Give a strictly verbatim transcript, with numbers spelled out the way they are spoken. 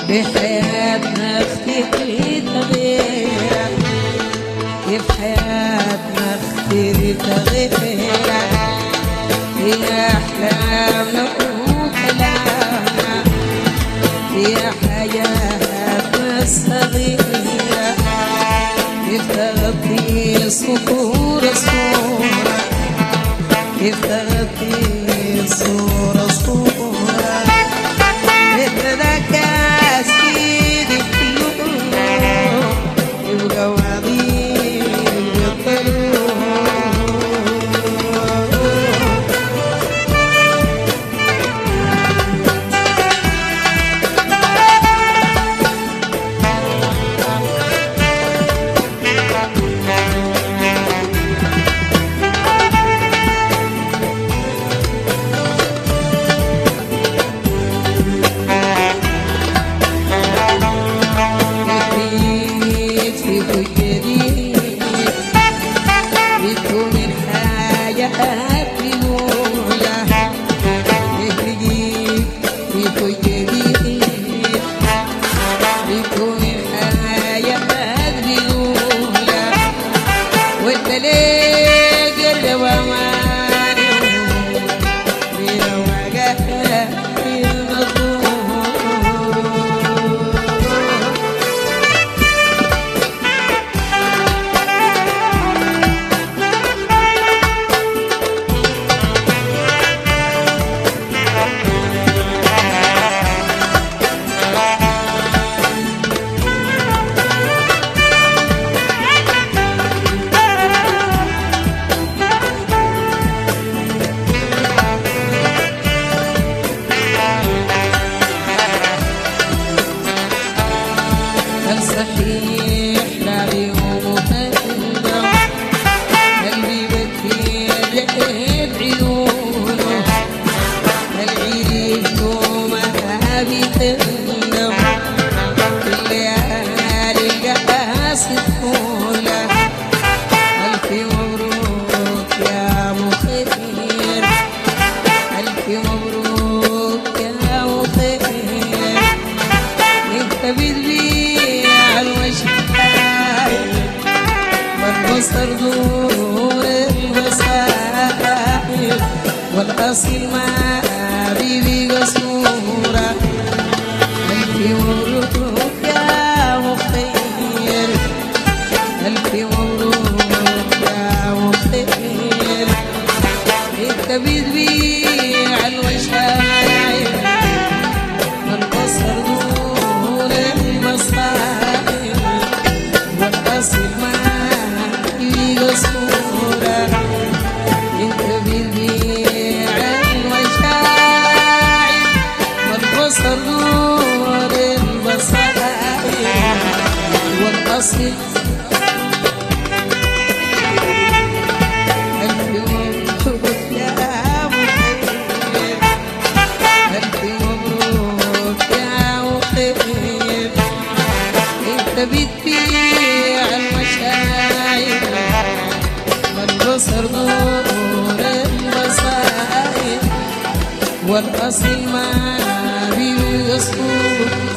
بحياتنا اختفي تغييرك، في حياتنا اختفي تغييرك، في أحلامنا وكلامنا، في حياتنا الصغيرة، كيف تغطي صخور الصورة، كيف تغطي الصورة صورة، بتذكر سيدي كله يبقى وعظيم بالطلوع. والأصيل ما بيبي قصورة، ألف مبروك يا مخير، ألف مبروك يا مخير، انت بتبيع الوشاير والبصر دون المصاير، والأصيل ما بيبي قصورة، انت بتبيع الوشاير والبصر دون المصاير، والأصيل بتبيع المشاعر والبصر نور البصائر، والأصل ما بيصور.